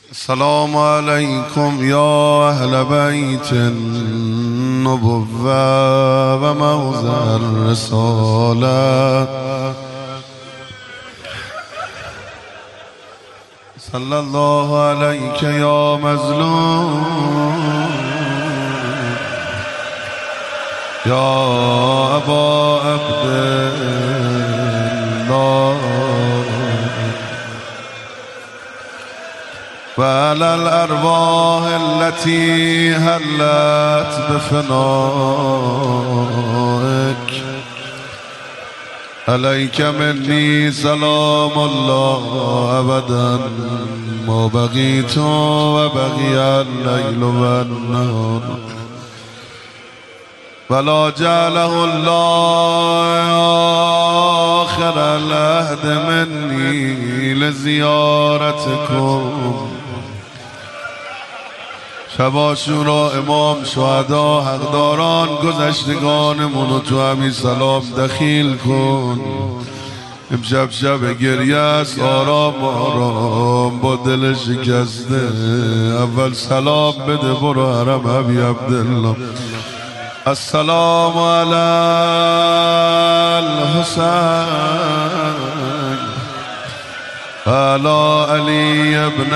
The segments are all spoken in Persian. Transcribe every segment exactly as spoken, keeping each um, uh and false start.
السلام عليكم يا أهل بيت النبوة وموضع الرسالة. صلى الله عليك يا مظلوم يا أبا عبد الله وعلى الأرواح التي هلت بفنائك عليك مني سلام الله أبدا ما بقيت وبقي الليل والنهار ولا جعله الله آخر العهد مني لزيارتكم. شب عاشورا امام شهدا حقداران گذشتگانمون رو تو همین سلام دخیل کن. امشب شب گریه است، آرام آرام با دل شکسته اول سلام بده برو حرم ابی عبدالله. السلام علی الحسین علی علی ابن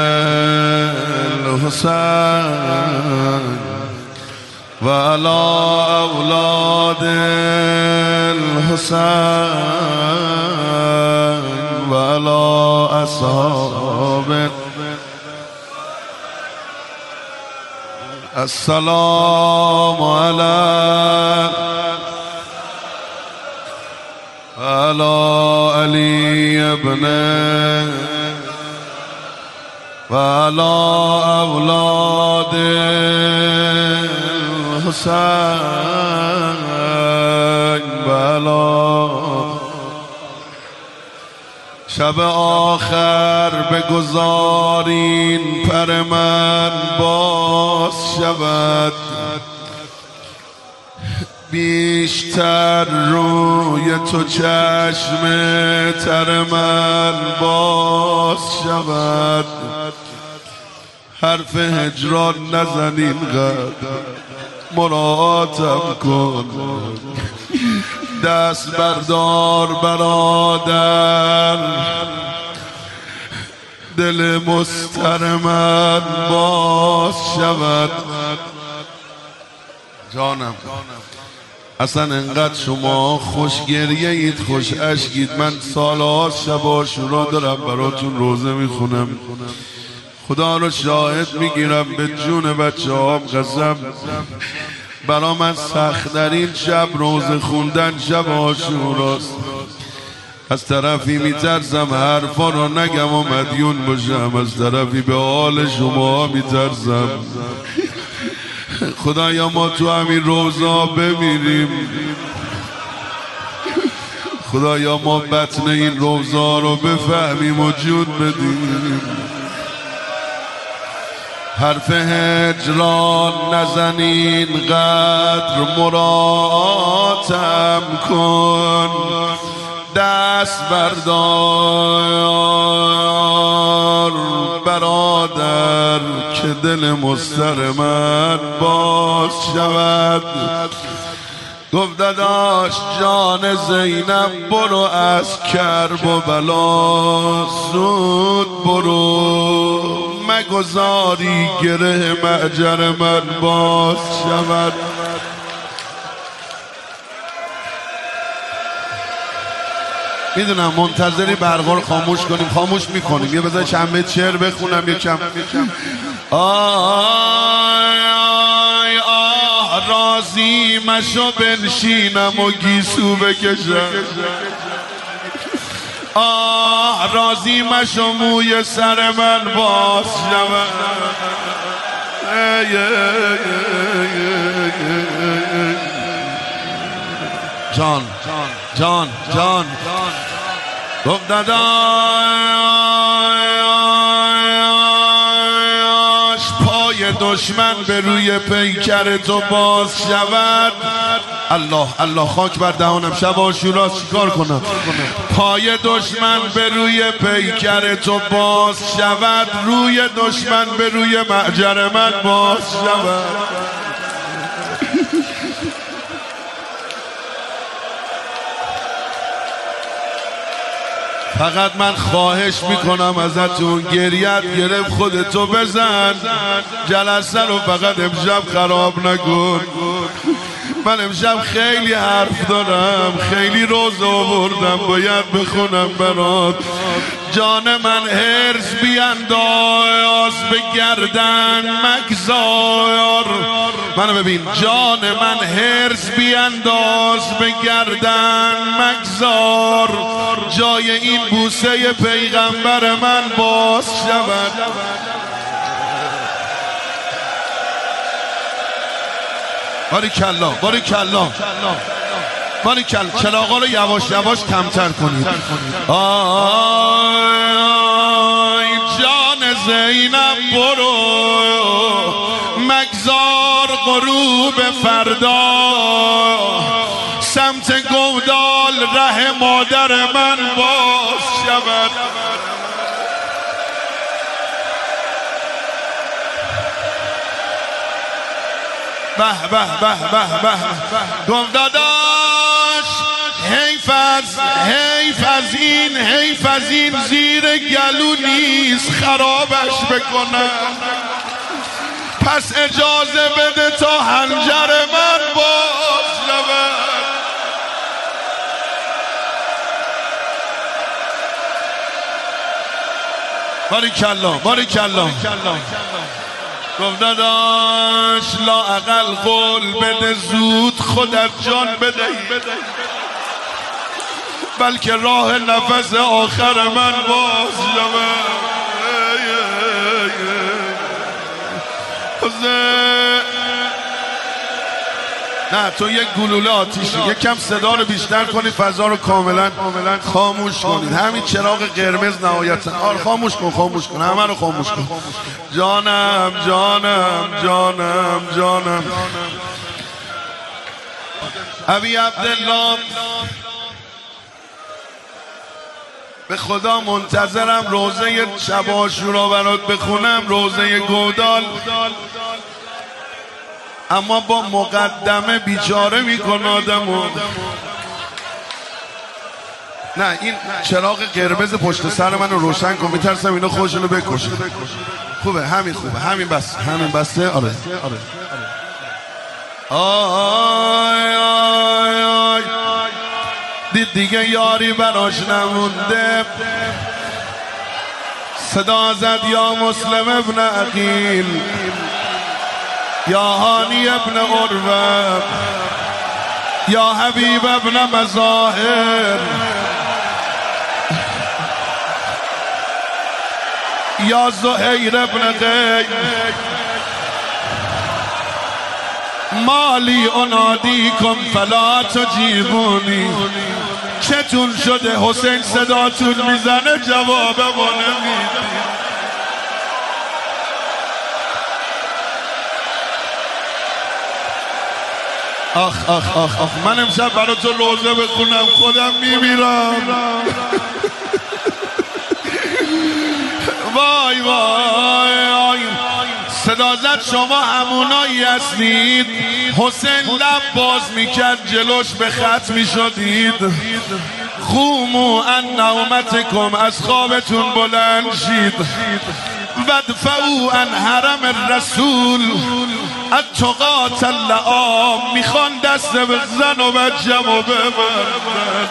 الحسین و علی اولاد الحسین و علی اصحابه. السلام على على علي ابن وعلى أولاد الحسين وعلى شب آخر بگذارین پر من باز شود، بیشتر روی تو چشم تر من باز شود. حرف هجران نزنین قد مراعاتم کن. دست بردار برادر دل مستر من باز شود. جانم اصلا انقدر شما خوش گریه اید، خوش اشکید. من سالها شب عاشورا دارم براتون روزه میخونم، خدا رو شاهد میگیرم به جون بچه هام قسم برا من سخت‌ترین شب روزه خوندن شب عاشوراست. از طرفی میترسم حرفا رو نگم و مدیون باشم، از طرفی به حال شما میترسم. خدایا ما تو همین روزا بمیریم، خدایا ما بطن این روزا رو بفهمیم و جون بدیم. حرف هجران نزنین قدر مراعاتم کن. دست بردار برادر که دل مستر من باز شود. گفت داداش جان زینب برو از کرب و بلا زود برو، مگذاری گره معجر من باز شود. میدونم منتظری برقا رو خاموش کنیم، خاموش میکنیم. یه بذار چند بیت شعر بخونم یکم. آی آی آه راضی مشو بنشینم و گیسو بکشم. آه راضی مشو موی سر من باز شود. جان جان جان گفت داداش پای دشمن به روی پیکر تو باز شود. الله الله خاک بر دهانم، شب عاشورا چیکار کنم؟ پای دشمن به روی پیکر تو باز شود، روی دشمن به روی معجر من باز شود. فقط من خواهش میکنم ازتون، گریت گرفت خودتو بزن، جلسه رو فقط امشب خراب نکن. من امشب خیلی حرف دارم، خیلی روزه آوردم باید بخونم برات. جان من هرس بیانداز به گردن مگذار، منو ببین. جان من هرس بیانداز به گردن مگذار، جای این بوسه پیغمبر من باز شود. باریکلا باریکلا باریکلا. چراغا رو یواش یواش کمتر کنید. آی جان زینب برو مگذار غروب فردا، سمت گودال ره مادر من باز شود. به به به به به گم داداش، حیف از حیف از این حیف از این زیر گلو نیست خرابش بکنم. پس اجازه بده تا حنجر من باز شود. باریکلا باریکلا. گفت داداش لااقل قول بده زود خودت جان بدهی، بلکه راه نفس آخر من باز شود. نه تو یک گلوله آتیشی، یک کم صدا رو بیشتر کنید، فضا رو کاملا خاموش کنید. همین چراغ قرمز نهایتا. آره خاموش کن خاموش کن، همه رو خاموش کن. جانم جانم جانم جانم ابی عبدالله، به خدا منتظرم روزه شب عاشورا برات بخونم، روزه گودال، اما با مقدمه بیچاره میکنه آدمو. نه این چراغ قرمز پشت سر منو روشن کن، میترسم اینا خودشونو بکشه. خوبه همین خوبه همین بس همین بسته. آره آره. آی آی آی دید دیگه یاری براش نمونده، صدا زد یا مسلم ابن عقیل، یا هانی ابن عروه، یا حبیب ابن مظاهر، یا زهیر ابن قی، مالی انادیکم فلا تجیبونی. چتون شده حسین صداتون میزنه جواب ما نمیدی؟ آخ آخ آخ آخ من امشب برای تو روزه بخونم خودم میمیرم. وای وای صدا زد شما همونایی هستید حسین لب باز میکرد جلوش به خط میشدید. قوموا عن نومتکم، از خوابتون بلند شید. ودفعوا عن حرم الرسول التقاة اللعام، میخوان دست به زن و بچم و ببرد.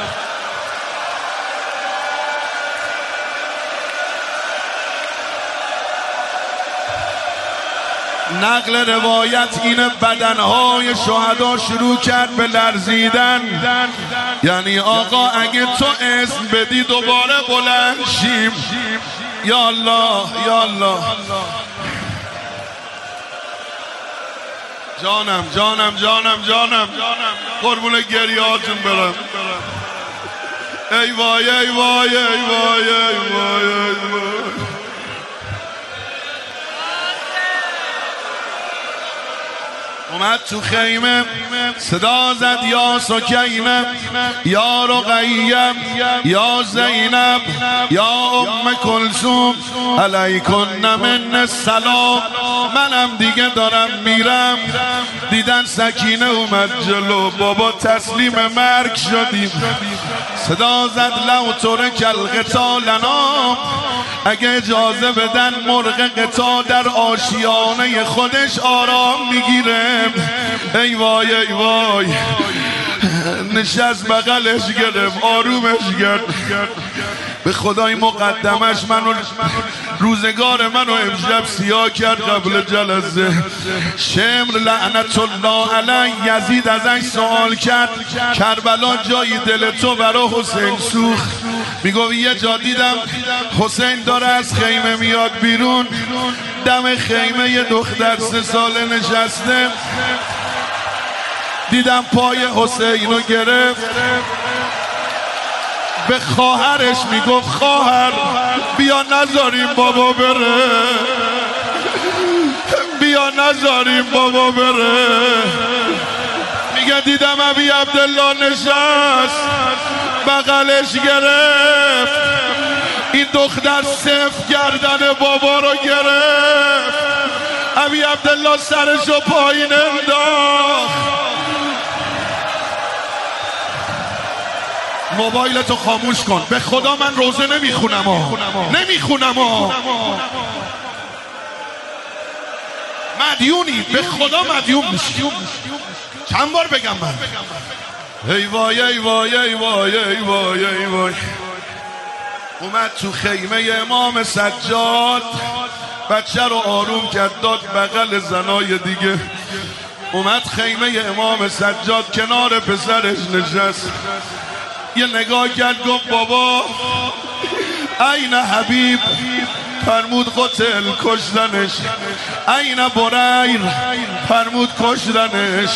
نقل روایت اینه بدنهای شهدا شروع کرد به لرزیدن. یعنی آقا اگه تو اسم بدی دوباره بلند شیم. یا الله یا الله. جانم جانم جانم جانم قربون گریهاتون برم. ای وای ای وای ای وای ای وای ای وای. اومد تو خیمه صدا زد یا سکینه یا رقیه یا زینب یا ام کلثوم علیکن من السلام. منم دیگه دارم میرم. دیدن سکینه اومد جلو، بابا تسلیم مرگ شدیم. صدا زد لو ترک القتالنا، اگه اجازه بدن مرغ قطا در آشیانه خودش آرام میگیره. ای وای ای وای، نشست بغلش گرفت آرومش کرد. به خدای مقدمش منو روزگار منو امشب سیاه کرد قبل جلسه. شمر لعنت الله علی یزید ازش سوال کرد کربلا جایی دل تو برا حسین سوخت؟ میگو یه جا دیدم حسین داره از خیمه میاد بیرون، دم خیمه یه دختر سه ساله نشسته، دیدم پای حسینو گرفت، به خواهرش میگفت خواهر بیا نذاریم بابا بره، بیا نذاریم بابا بره. میگه دیدم ابی عبدالله نشست بغلش گرفت، این دختر صف گردن بابا رو گرفت، ابی عبدالله سرشو پایین انداخت. موبایلتو خاموش کن، به خدا من روزه نمیخونم ها نمیخونم ها مدیونی، به خدا مدیون میشی. چند بار بگم من؟ ای وای ای وای ای وای ای وای ای وای. اومد تو خیمه امام سجاد، بچه رو آروم کرد داد بغل زنای دیگه. اومد خیمه امام سجاد کنار پسرش نشست، یه نگاه کرد گفت بابا این حبیب؟ فرمود قتل کشتنش. این بریر؟ فرمود کشتنش.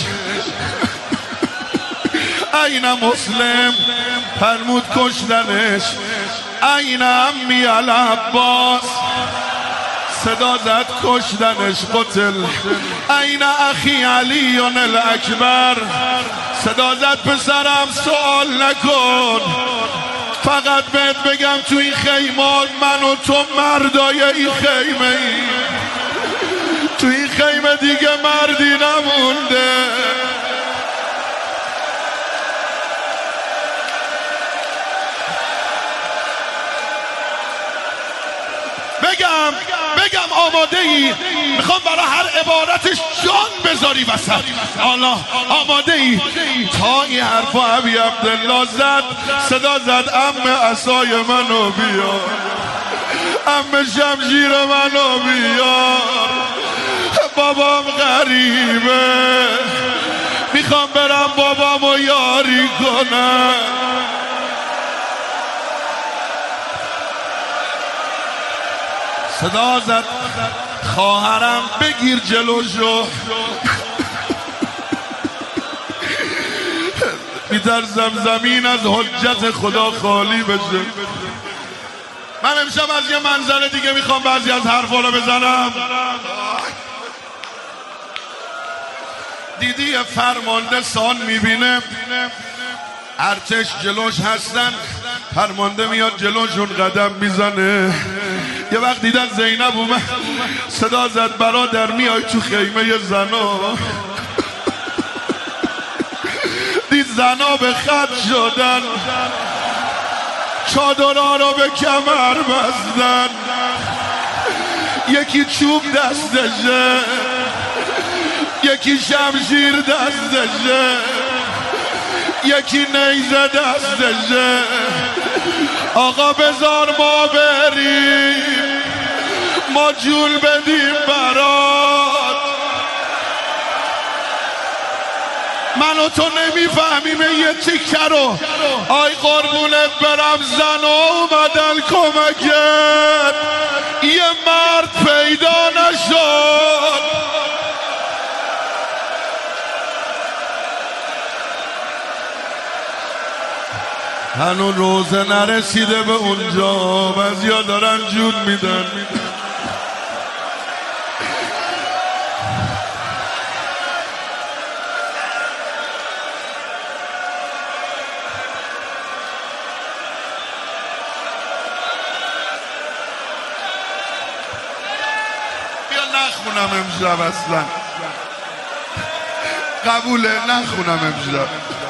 این مسلم؟ فرمود کشتنش. این امی العباس؟ صدا زد کشتنش قتل. این اخی علی الاکبر؟ صدا زد پسرم سوال نکن، فقط بهت بگم تو این خیمان من و تو مردای این خیمه ای، تو این خیمه دیگه مردی نمونده. بگم بگم آماده ای؟ میخوام برای هر عبارتش جان بذاری وسط. الله آماده ای؟ تا این حرفا ابی عبدالله زد، صدا زد ام عصای منو بیار، ام شمشیر منو بیار، بابام غریبه میخوام برم بابامو یاری کنم. صدا زد خواهرم بگیر جلوشو، میترسم زمین از حجت خدا خالی بشه. من امشب از یه منظر دیگه میخوام بعضی از حرفا رو بزنم. دیدی یه فرمانده سان میبینه ارتش جلوش هستن، فرمانده میاد جلوشون قدم میزنه. یه وقت دیدن زینب اومد، صدا زد برادر میای تو خیمه زنا. دید زنا به خط شدن، چادرها رو به کمر بستن، یکی چوب دستشه، یکی شمشیر دستشه، یکی نیزه دستشه. آقا بذار ما بریم، ما جول بدیم برات. من و تو نمیفهمیم یه تیکه رو. آی قربونت برم زنا اومدن کمکت، یه مرد پیدا نشد. هنون روزه نرسیده به اونجا، بعضیا دارن جون میدن. نخونم امشب اصلا. قبوله نخونم امشب.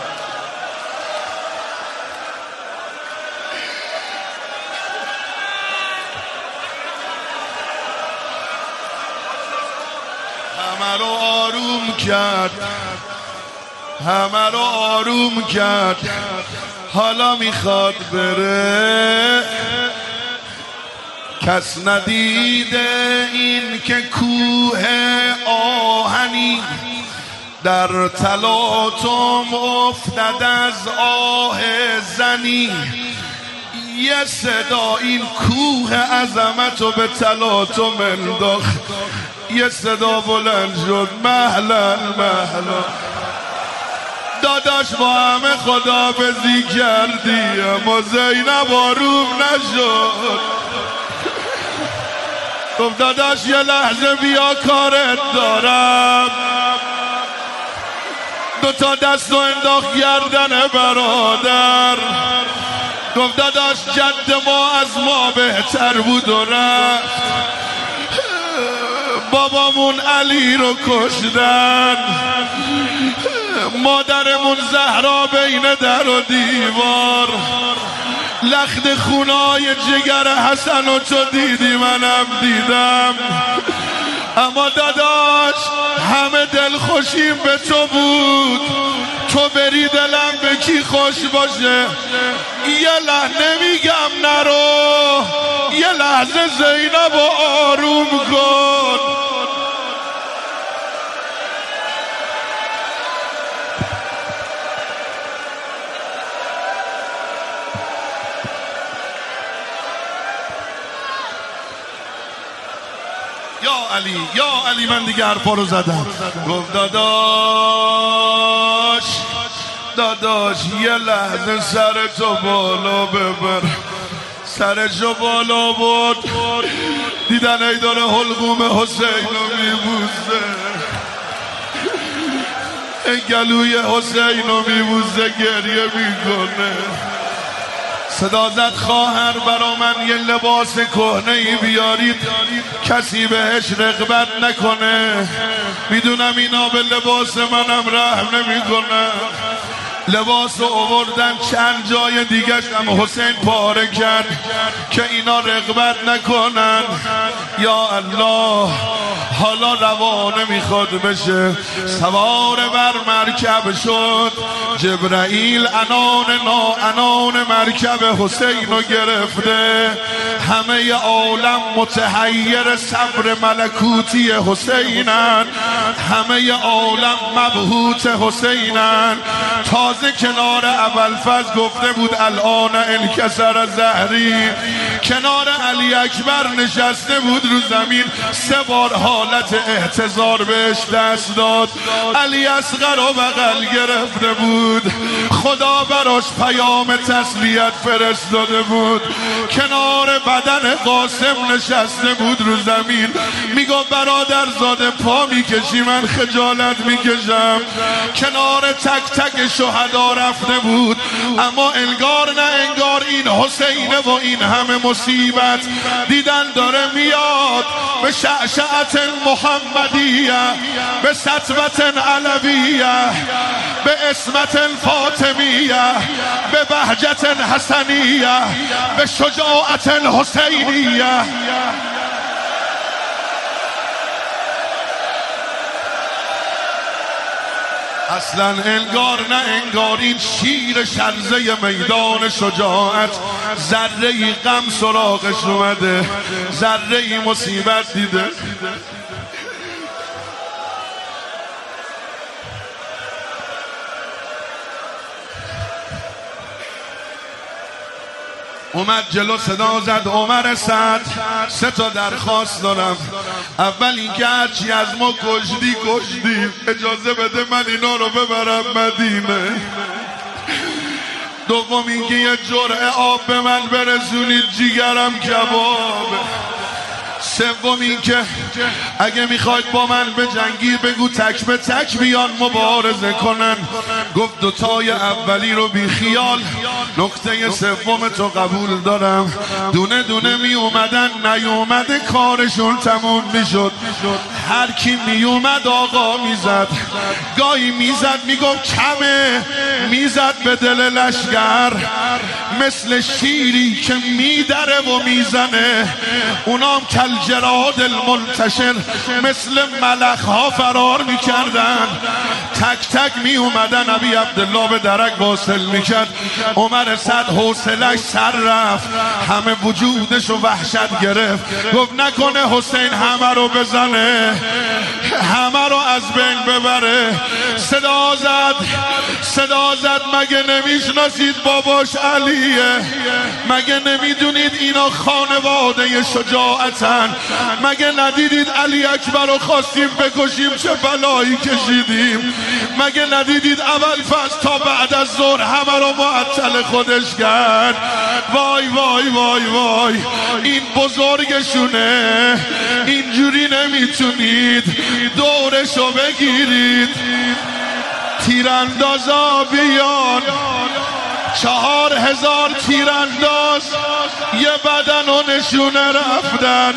همه رو آروم کرد، همه رو آروم کرد، حالا میخواد بره. کس ندیده این که کوه آهنی در تلاطم افتد از آه زنی. یه صدا این کوه عظمت رو به تلاطم انداخت. یه صدا بلند شد مهلا مهلا. داداش با همه خداحافظی کردی اما زینب آروم نشد. گفت داداش یه لحظه بیا کارت دارم. دوتا دست و انداخت گردن برادر. گفت داداش جد ما از ما بهتر بود و رفت. بابامون علی رو کشتن، مادرمون زهرا بین در و دیوار. لخت خونای جگر حسن و تو دیدی منم دیدم. اما داداش همه دل خوشیم به تو بود. تو بری دلم به کی خوش باشه. یه لحظه نمیگم نرو، یه لحظه زینب رو آروم کن. یا علی یا علی من دیگه حرفا رو زدم. گفت داداش داداش یه لحظه سر تو بالا ببر. سرشو بالا برد، دیدن ای داره حلقوم حسین رو میبوزه، گلوی حسین رو میبوزه، گریه میکنه. صدا زد خواهر برا من یه لباس کهنه ای بیارید کسی بهش رغبت نکنه. میدونم اینا به لباس منم رحم نمیکنه. لباس رو آوردن چند جای دیگه هم حسین پاره کرد که اینا رغبت نکنن. یا الله حالا روانه میخواد بشه. سوار بر مرکب شد. جبرائیل انان نا انان مرکب حسین رو گرفته. همه عالم متحیر صبر ملکوتی حسینن. همه عالم مبهوت حسینن. تازه کنار ابوالفضل گفته بود الان انکسر زهری. کنار علی اکبر نشسته بود رو زمین. سه بار حالت احتضار بهش دست داد. علی اصغر رو بغل گرفته بود. خدا براش پیام تسلیت فرستاده بود. کنار بدن قاسم نشسته بود رو زمین. میگو برادر زاده پا میکشی من خجالت میکشم. کنار تک تک شهدا رفته بود. اما انگار نه انگار این حسینه و این همه مصیبت دیدن داره میاد. به شعشعت محمدیه، به سطوت علویه، به اسمت فاطمیه، به بهجت حسنیه، به شجاعت حسینیه. اصلا انگار نه انگار این شیر شرزه میدان شجاعت ذره ای غم سراغش اومده، ذره ای مصیبت دیده. اومد جلو صدا زد عمر سعد سه تا درخواست دارم. اول اینکه هرچی از ما کشتی کشتی اجازه بده من اینا رو ببرم مدینه. دوم اینکه یه جرعه آب به من برسونید جیگرم کباب. سوم این که اگه میخواید با من به جنگی بگو تک به تک بیان مبارزه کنن. گفت دوتای اولی رو بی خیال، نکته سوم تو قبول دارم. دونه دونه می اومدن، نیومده کارشون تموم میشد. هر کی می اومد آقا میزد، گاهی میزد میگفت کمه، میزد به دل لشگر مثل شیری که میدره و میزنه. اونام کل جراد المنتشر مثل ملخ ها فرار میکردن. تک تک می اومدن. نبی عبدالله به درک واصل میکرد. عمر صد حوصلش سر رفت، همه وجودش رو وحشت گرفت. گفت نکنه حسین همه رو بزنه، همه رو از بین ببره. صدا زد صدا زد مگه نمیشناسید باباش علیه؟ مگه نمیدونید اینا خانواده شجاعتن؟ مگه ندیدید علی اکبر رو خواستیم بکشیم چه بلایی کشیدیم؟ مگه ندیدید اول فصل تا بعد از ظهر همه رو معطل خودش کرد؟ وای وای وای وای، این بزرگشونه، اینجوری نمیتونید دورشو بگیرید. تیراندازا بیان، چهار هزار تیرانداز یه بدن و نشونه رفتن.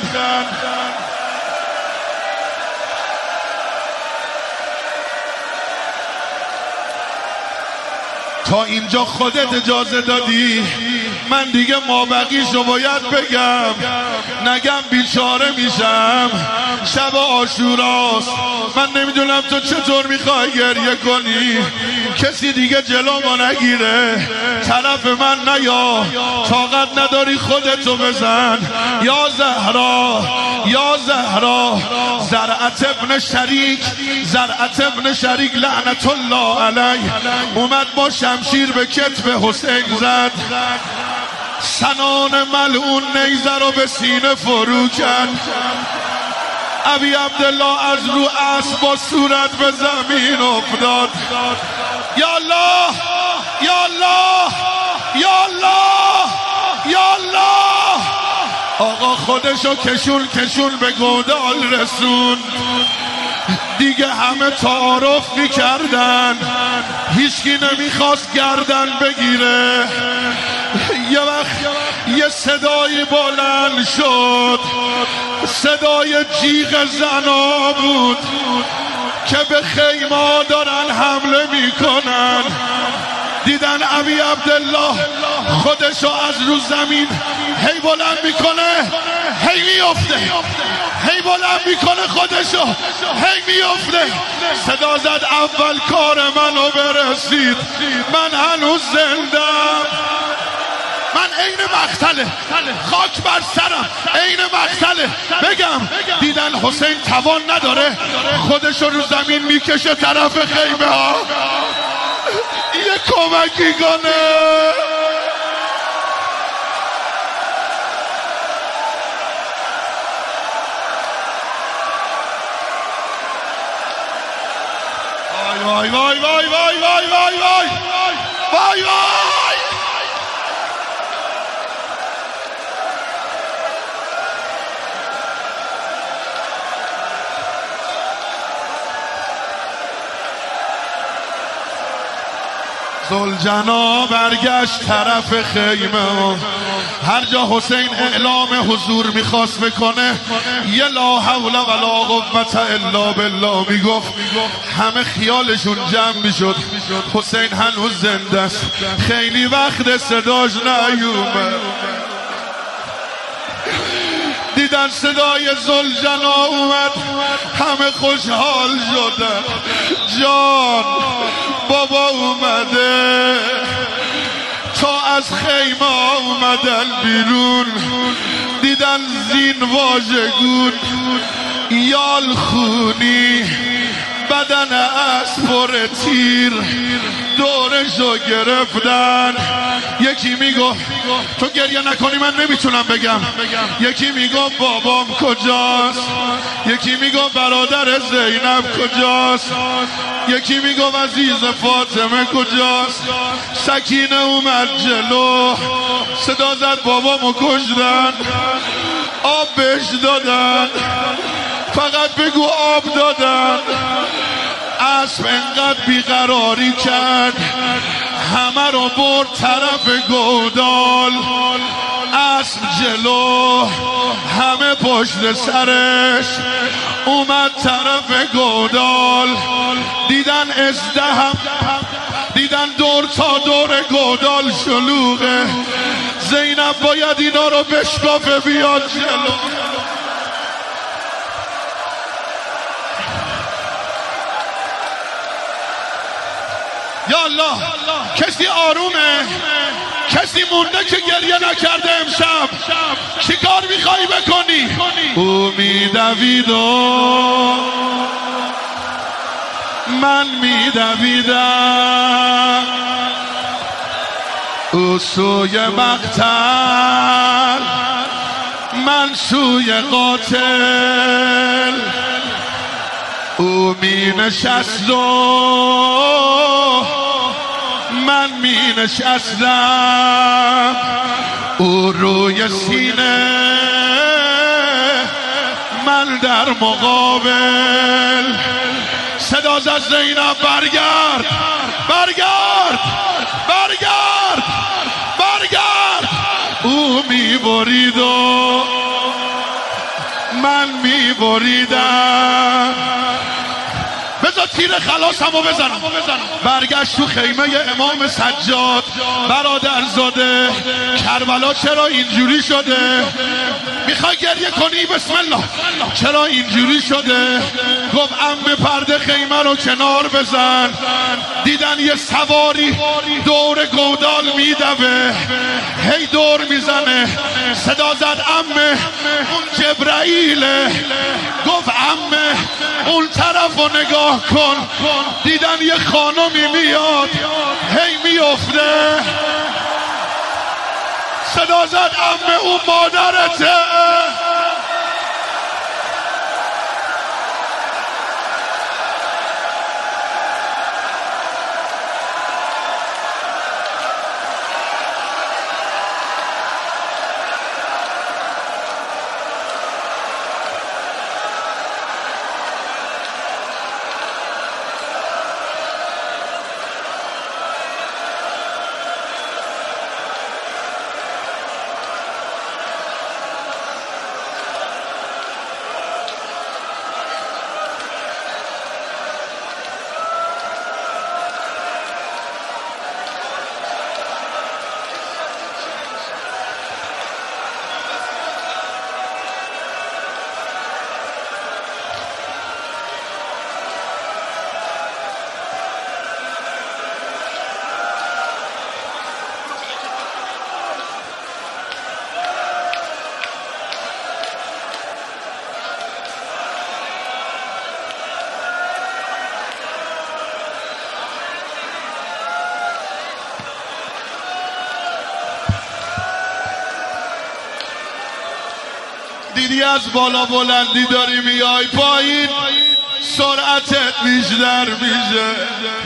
تا اینجا خودت اجازه دادی، من دیگه مابقیشو باید بگم، نگم بیچاره میشم. شب عاشوراست، من نمیدونم تو چطور میخوای گریه کنی. کسی دیگه جلو ما نگیره، طرف من نیا، طاقت نداری خودتو بزن. یا زهرا یا زهرا. زرعت ابن شریک زرعت ابن شریک لعنت الله علیه اومد با شمشیر به کتف حسین زد. سنان ملعون نیزه رو به سینه فرو کرد. ابی عبدالله از رو اسب با صورت به زمین افتاد. یا الله یا الله یا الله یا الله. آقا خودشو کشون کشون به گودال رسون. دیگه همه تعارف میکردن، هیچکی نمیخواست گردن بگیره. یه وقت یه صدایی بلند شد، صدای جیغ زنا بود که به خیمه دارن حمله میکنن. دیدن ابی عبدالله خودشو از رو زمین هی بلند میکنه، هی میفته، هی بلند میکنه خودشو، هی میفته. صدا زد اول کار منو برسید، من هنوز زندم. من عین مقتله، خاک بر سرم، عین مقتله. بگم دیدن حسین توان نداره، خودشو رو زمین میکشه طرف خیمه ها، یه کمکی کنه. وای وای وای وای وای وای وای وای وای. ذوالجنا برگشت طرف خیمه. هر جا حسین اعلام حضور میخواست بکنه یه لا حول ولا قوة الا بالله میگفت، همه خیالشون جمع میشد حسین هنوز زنده است. خیلی وقت صداش نیومد. دیدن صدای ذوالجنا اومد، همه خوشحال شدن. جان بابا اومده. تا از خیمه اومدن بیرون، دیدن زین واژگون، یال خونی، بدن اسب تیر دورشو گرفتن. یکی میگو تو گریه نکنی من نمیتونم بگم. یکی میگو بابام کجاست، یکی میگو برادر زینب کجاست، یکی میگو عزیز فاطمه کجاست. سکینه اومد جلو، صدا زد بابامو کشتن. آب بهش دادن، فقط بگو آب دادن. اسب انقدر بیقراری کرد همه رو برد طرف گودال. اسب جلو همه پشت سرش اومد طرف گودال. دیدن ازدهم، دیدن دور تا دور گودال شلوغه. زینب باید اینا رو بشکافه بیاد جلو. یا الله، کسی آرومه؟ کسی مونده که گریه نکرده امشب؟ چی کار میخوایی بکنی؟ او میدوید و من میدویدم، او سوی مقتل من سوی قاتل. او می نشست و من می نشستم، او روی سینه من در مقابل. صدا زد زینب برگرد برگرد برگرد برگرد. او می برید و من می بریدم. بذار تیر خلاصمو بزنم. برگشت تو خیمه امام سجاد. برادرزاده کربلا چرا اینجوری شده؟ میخوای گریه کنی؟ بسم الله. چرا اینجوری شده؟ گفت عمه پرده خیمه رو کنار بزن. دیدن یه سواری دور گودال میدوه، هی دور میزنه. صدا زد عمه اون جبرائیله. گفت عمه اون طرف رو نگاه کن. دیدن یه خانمی میاد هی میفته. صدا زد عمه اون مادرته. دیدی از بالا بلندی داری میای پایین، سرعتت بیشتر میشه.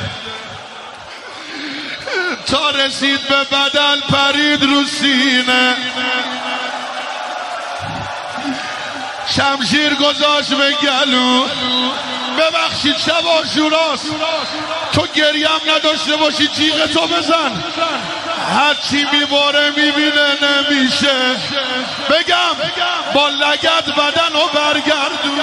تا رسید به بدن پرید رو سینه، شمشیر گذاشت به گلو. ببخشید شب آشوراست، تو گریم نداشته باشی جیغ تو بزن. هرچی میباره میبینه نمیشه. بگم با لگد بدن رو برگردون،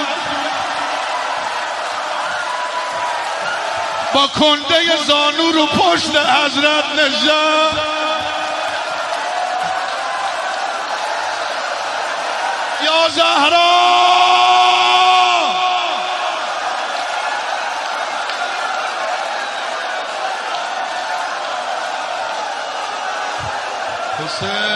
با کنده زانو رو پشت حضرت نشست. یا زهرا حسین